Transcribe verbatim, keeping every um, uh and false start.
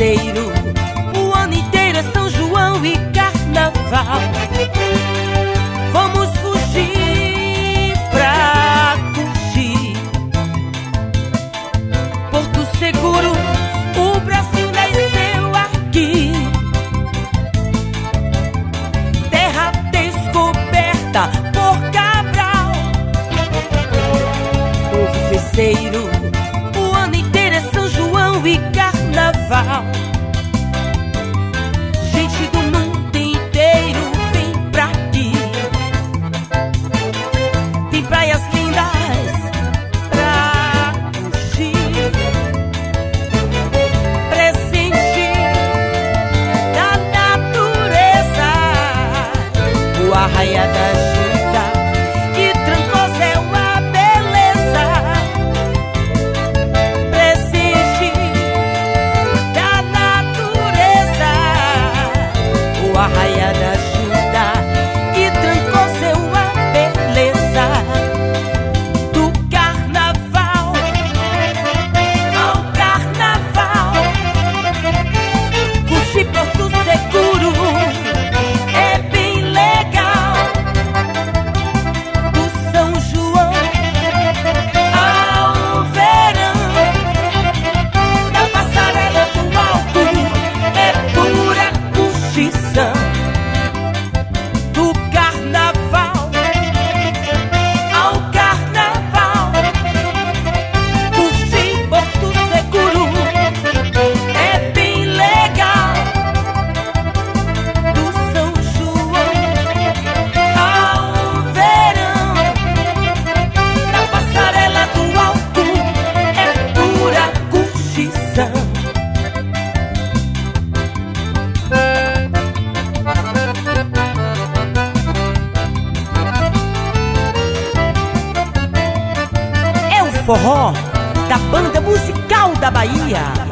festeiro, o ano inteiro é São João e Carnaval. Vamos fugir pra curtir Porto Seguro, o Brasil nasceu aqui. Terra descoberta por Cabral. Povo festeiro, o ano inteiro é São João e Carnaval. Gente do mundo inteiro vem pra aqui. Tem praias lindas pra curtir, presente da natureza, o Arraiá da Ajuda e Trancoso é uma beleza. Presente da natureza, o Arraiá da Ajuda e Trancoso é uma beleza. Do carnaval ao carnaval, curtir Porto Seguro é bem legal. Do São João ao verão, da passarela do alto é pura curtição. Do carnaval ao carnaval, curtir Porto Seguro é bem legal. Do São João ao verão, da passarela do alto é pura curtição. É o forró da Banda Musical da Bahia.